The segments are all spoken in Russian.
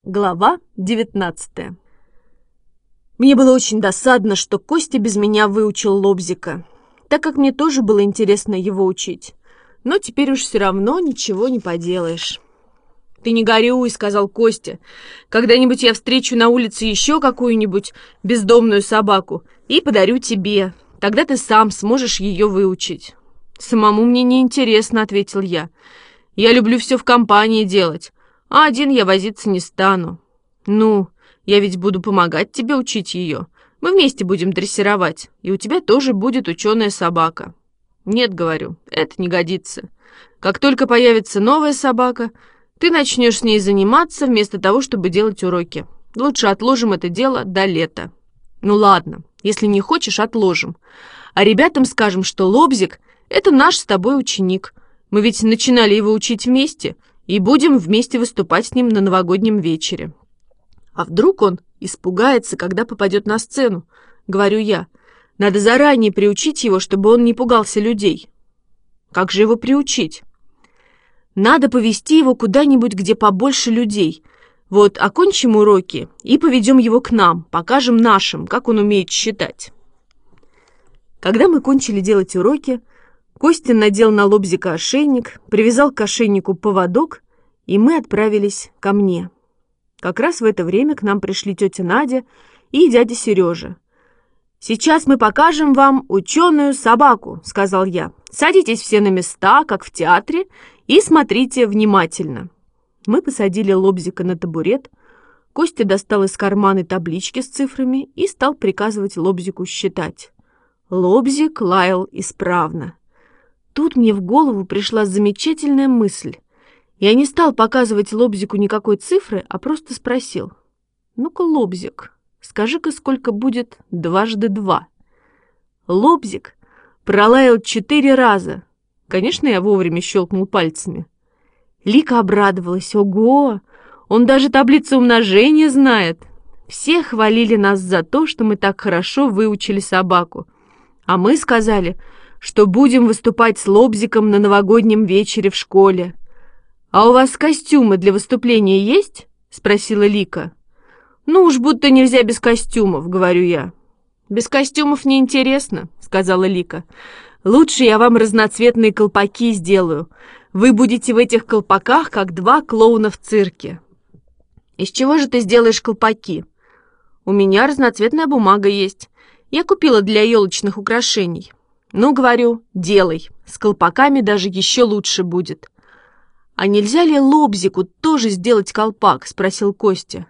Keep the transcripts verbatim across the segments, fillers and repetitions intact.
Глава девятнадцатая. Мне было очень досадно, что Костя без меня выучил Лобзика, так как мне тоже было интересно его учить. Но теперь уж все равно ничего не поделаешь. «Ты не горюй», — сказал Костя. «Когда-нибудь я встречу на улице еще какую-нибудь бездомную собаку и подарю тебе. Тогда ты сам сможешь ее выучить». «Самому мне не интересно», — ответил я. «Я люблю все в компании делать. А один я возиться не стану». «Ну, я ведь буду помогать тебе учить ее. Мы вместе будем дрессировать, и у тебя тоже будет ученая собака». «Нет, — говорю, — это не годится. Как только появится новая собака, ты начнешь с ней заниматься вместо того, чтобы делать уроки. Лучше отложим это дело до лета». «Ну ладно, если не хочешь, отложим. А ребятам скажем, что Лобзик — это наш с тобой ученик. Мы ведь начинали его учить вместе, и будем вместе выступать с ним на новогоднем вечере». «А вдруг он испугается, когда попадет на сцену?» — говорю я. «Надо заранее приучить его, чтобы он не пугался людей». «Как же его приучить?» «Надо повести его куда-нибудь, где побольше людей. Вот окончим уроки и поведем его к нам, покажем нашим, как он умеет считать». Когда мы кончили делать уроки, Костя надел на Лобзика ошейник, привязал к ошейнику поводок, и мы отправились ко мне. Как раз в это время к нам пришли тетя Надя и дядя Сережа. «Сейчас мы покажем вам ученую собаку», — сказал я. «Садитесь все на места, как в театре, и смотрите внимательно». Мы посадили Лобзика на табурет. Костя достал из кармана таблички с цифрами и стал приказывать Лобзику считать. Лобзик лаял исправно. Тут мне в голову пришла замечательная мысль. Я не стал показывать Лобзику никакой цифры, а просто спросил: «Ну-ка, Лобзик, скажи-ка, сколько будет дважды два?» Лобзик пролаял четыре раза. Конечно, я вовремя щелкнул пальцами. Лика обрадовалась. «Ого! Он даже таблицу умножения знает!» Все хвалили нас за то, что мы так хорошо выучили собаку. А мы сказали, что будем выступать с Лобзиком на новогоднем вечере в школе. «А у вас костюмы для выступления есть?» — спросила Лика. «Ну уж будто нельзя без костюмов», — говорю я. «Без костюмов неинтересно», — сказала Лика. «Лучше я вам разноцветные колпаки сделаю. Вы будете в этих колпаках, как два клоуна в цирке». «Из чего же ты сделаешь колпаки?» «У меня разноцветная бумага есть. Я купила для елочных украшений». «Ну, говорю, делай. С колпаками даже еще лучше будет». «А нельзя ли Лобзику тоже сделать колпак?» — спросил Костя.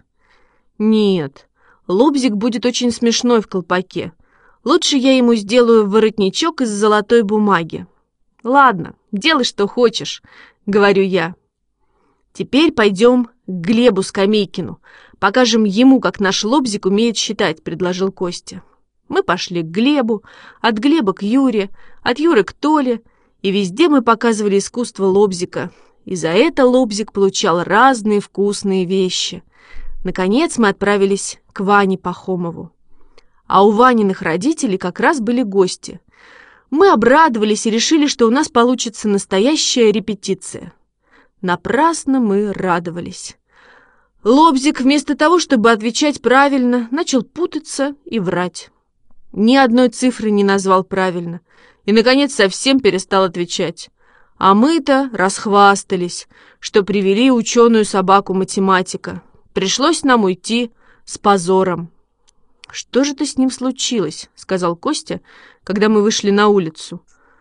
«Нет, Лобзик будет очень смешной в колпаке. Лучше я ему сделаю воротничок из золотой бумаги». «Ладно, делай, что хочешь», — говорю я. «Теперь пойдем к Глебу Скамейкину. Покажем ему, как наш Лобзик умеет считать», — предложил Костя. Мы пошли к Глебу, от Глеба к Юре, от Юры к Толе, и везде мы показывали искусство Лобзика. И за это Лобзик получал разные вкусные вещи. Наконец мы отправились к Ване Пахомову. А у Ваниных родителей как раз были гости. Мы обрадовались и решили, что у нас получится настоящая репетиция. Напрасно мы радовались. Лобзик вместо того, чтобы отвечать правильно, начал путаться и врать. Ни одной цифры не назвал правильно и, наконец, совсем перестал отвечать. А мы-то расхвастались, что привели ученую собаку-математика. Пришлось нам уйти с позором. «Что же это с ним случилось?» — сказал Костя, когда мы вышли на улицу.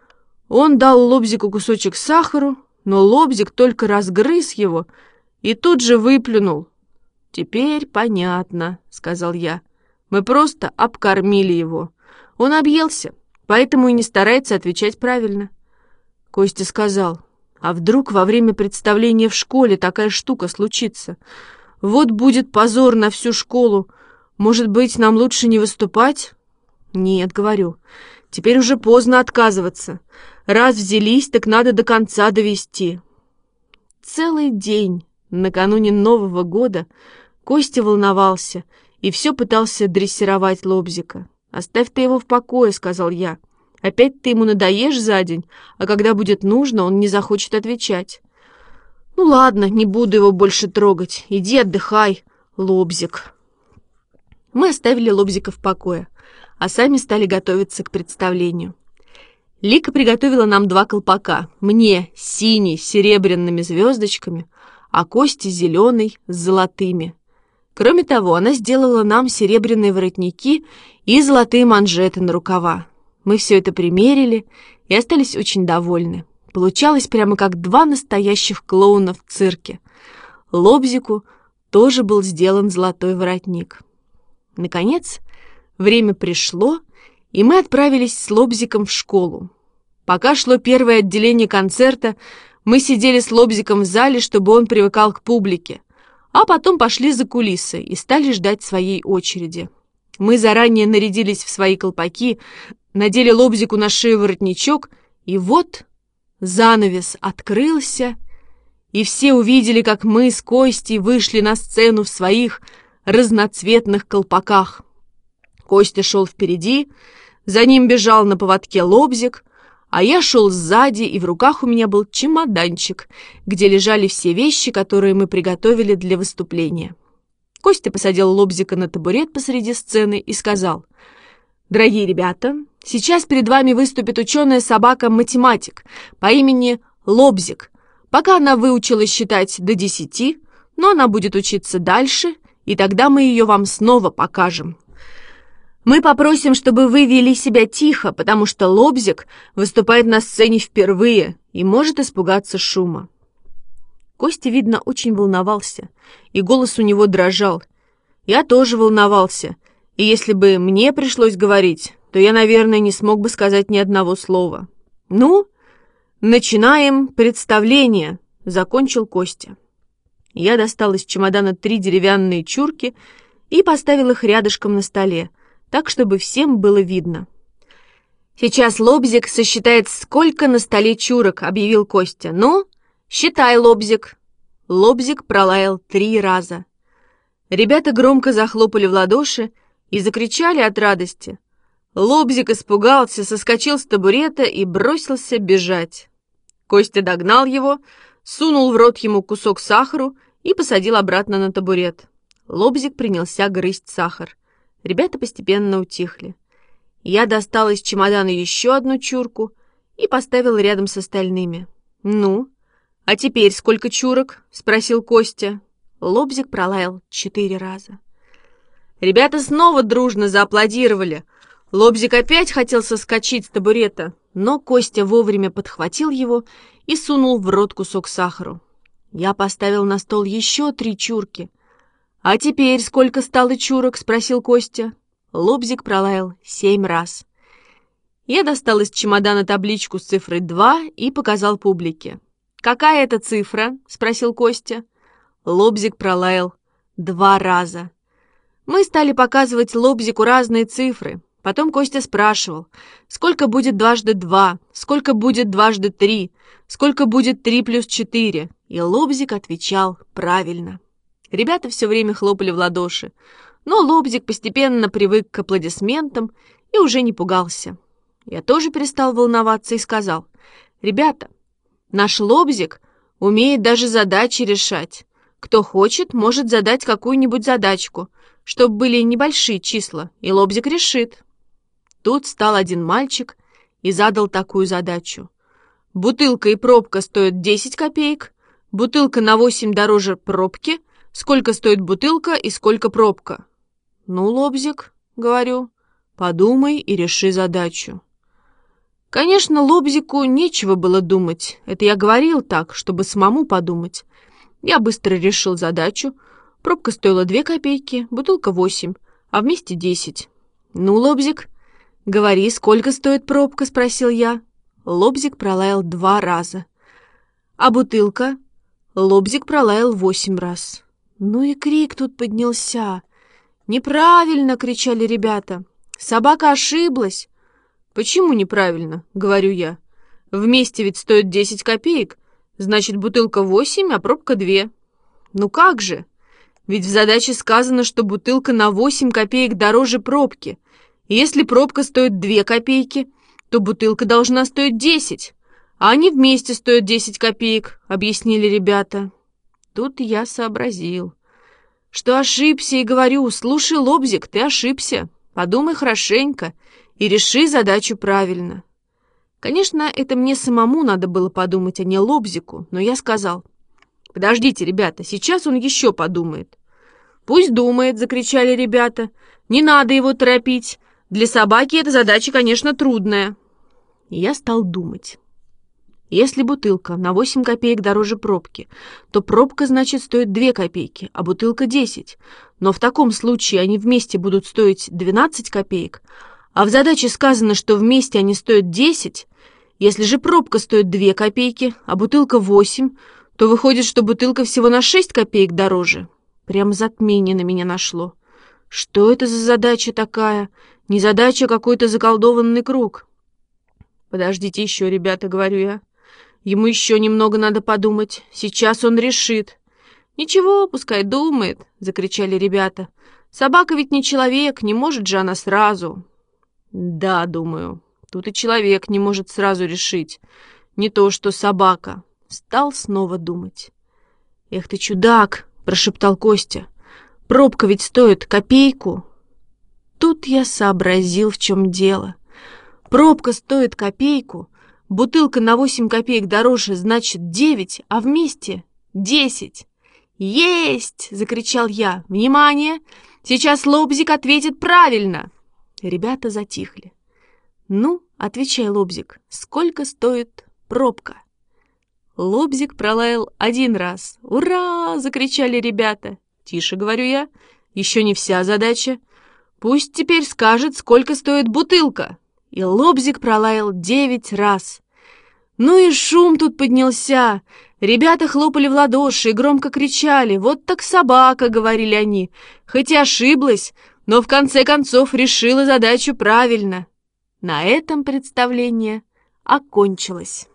Он дал Лобзику кусочек сахару, но Лобзик только разгрыз его и тут же выплюнул. «Теперь понятно», — сказал я. «Мы просто обкормили его. Он объелся, поэтому и не старается отвечать правильно». Костя сказал: «А вдруг во время представления в школе такая штука случится? Вот будет позор на всю школу. Может быть, нам лучше не выступать?» «Нет, — говорю, — теперь уже поздно отказываться. Раз взялись, так надо до конца довести». Целый день накануне Нового года Костя волновался и все пытался дрессировать Лобзика. «Оставь ты его в покое», — сказал я. «Опять ты ему надоешь за день, а когда будет нужно, он не захочет отвечать». Ну ладно, не буду его больше трогать. Иди отдыхай, Лобзик. Мы оставили Лобзика в покое, а сами стали готовиться к представлению. Лика приготовила нам два колпака. Мне синий с серебряными звездочками, а Косте зеленый с золотыми. Кроме того, она сделала нам серебряные воротники и золотые манжеты на рукава. Мы все это примерили и остались очень довольны. Получалось прямо как два настоящих клоуна в цирке. Лобзику тоже был сделан золотой воротник. Наконец, время пришло, и мы отправились с Лобзиком в школу. Пока шло первое отделение концерта, мы сидели с Лобзиком в зале, чтобы он привыкал к публике, а потом пошли за кулисы и стали ждать своей очереди. Мы заранее нарядились в свои колпаки, надели Лобзику на шею воротничок, и вот занавес открылся, и все увидели, как мы с Костей вышли на сцену в своих разноцветных колпаках. Костя шел впереди, за ним бежал на поводке Лобзик, а я шел сзади, и в руках у меня был чемоданчик, где лежали все вещи, которые мы приготовили для выступления. Костя посадил Лобзика на табурет посреди сцены и сказал: «Дорогие ребята, сейчас перед вами выступит ученая собака-математик по имени Лобзик. Пока она выучилась считать до десяти, но она будет учиться дальше, и тогда мы ее вам снова покажем. Мы попросим, чтобы вы вели себя тихо, потому что Лобзик выступает на сцене впервые и может испугаться шума». Костя, видно, очень волновался, и голос у него дрожал. Я тоже волновался, и если бы мне пришлось говорить, то я, наверное, не смог бы сказать ни одного слова. «Ну, начинаем представление», — закончил Костя. Я достал из чемодана три деревянные чурки и поставил их рядышком на столе, так, чтобы всем было видно. «Сейчас Лобзик сосчитает, сколько на столе чурок», — объявил Костя. «Ну, считай, Лобзик». Лобзик пролаял три раза. Ребята громко захлопали в ладоши и закричали от радости. Лобзик испугался, соскочил с табурета и бросился бежать. Костя догнал его, сунул в рот ему кусок сахару и посадил обратно на табурет. Лобзик принялся грызть сахар. Ребята постепенно утихли. Я достал из чемодана еще одну чурку и поставил рядом с остальными. «Ну, а теперь сколько чурок?» — спросил Костя. Лобзик пролаял четыре раза. Ребята снова дружно зааплодировали. Лобзик опять хотел соскочить с табурета, но Костя вовремя подхватил его и сунул в рот кусок сахару. Я поставил на стол еще три чурки. «А теперь сколько стало чурок?» — спросил Костя. Лобзик пролаял семь раз. Я достал из чемодана табличку с цифрой два и показал публике. «Какая это цифра?» — спросил Костя. Лобзик пролаял два раза. Мы стали показывать Лобзику разные цифры. Потом Костя спрашивал, сколько будет дважды два, сколько будет дважды три, сколько будет три плюс четыре. И Лобзик отвечал правильно. Ребята все время хлопали в ладоши, но Лобзик постепенно привык к аплодисментам и уже не пугался. Я тоже перестал волноваться и сказал: «Ребята, наш Лобзик умеет даже задачи решать. Кто хочет, может задать какую-нибудь задачку, чтобы были небольшие числа, и Лобзик решит». Тут встал один мальчик и задал такую задачу. Бутылка и пробка стоят десять копеек, бутылка на восемь дороже пробки. Сколько стоит бутылка и сколько пробка? «Ну, Лобзик, — говорю, — подумай и реши задачу». Конечно, Лобзику нечего было думать. Это я говорил так, чтобы самому подумать. Я быстро решил задачу. Пробка стоила две копейки, бутылка восемь, а вместе десять. «Ну, Лобзик, говори, сколько стоит пробка?» — спросил я. Лобзик пролаял два раза. «А бутылка?» Лобзик пролаял восемь раз. Ну и крик тут поднялся. «Неправильно!» — кричали ребята. «Собака ошиблась!» «Почему неправильно?» — говорю я. «Вместе ведь стоит десять копеек, значит, бутылка восемь, а пробка две». «Ну как же? Ведь в задаче сказано, что бутылка на восемь копеек дороже пробки. И если пробка стоит две копейки, то бутылка должна стоить десять. А они вместе стоят десять копеек, объяснили ребята. Тут я сообразил, что ошибся, и говорю: слушай, Лобзик, ты ошибся. Подумай хорошенько и реши задачу правильно. Конечно, это мне самому надо было подумать, а не Лобзику, но я сказал: подождите, ребята, сейчас он еще подумает. Пусть думает, закричали ребята. Не надо его торопить. Для собаки эта задача, конечно, трудная. И я стал думать. Если бутылка на восемь копеек дороже пробки, то пробка, значит, стоит две копейки, а бутылка десять. Но в таком случае они вместе будут стоить двенадцать копеек, а в задаче сказано, что вместе они стоят десять. Если же пробка стоит две копейки, а бутылка восемь, то выходит, что бутылка всего на шесть копеек дороже. Прям затмение на меня нашло. Что это за задача такая? Не задача, а какой-то заколдованный круг. Подождите еще, ребята, говорю я. Ему еще немного надо подумать. Сейчас он решит. Ничего, пускай думает, закричали ребята. Собака ведь не человек, не может же она сразу. Да, думаю, тут и человек не может сразу решить. Не то что собака. Стал снова думать. Эх ты, чудак, прошептал Костя. Пробка ведь стоит копейку. Тут я сообразил, в чем дело. Пробка стоит копейку, бутылка на восемь копеек дороже, значит девять, а вместе десять. «Есть!» — закричал я. «Внимание! Сейчас Лобзик ответит правильно!» Ребята затихли. «Ну, отвечай, Лобзик, сколько стоит пробка?» Лобзик пролаял один раз. «Ура!» — закричали ребята. «Тише, — говорю я, — еще не вся задача. Пусть теперь скажет, сколько стоит бутылка». И Лобзик пролаял девять раз. Ну и шум тут поднялся. Ребята хлопали в ладоши и громко кричали: «Вот так собака!» — говорили они. Хоть и ошиблась, но в конце концов решила задачу правильно. На этом представление окончилось.